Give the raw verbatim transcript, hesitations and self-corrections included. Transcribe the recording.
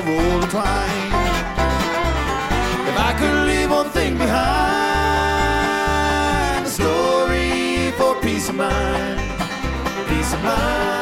will decline. If I could leave one thing behind, a story for peace of mind, peace of mind.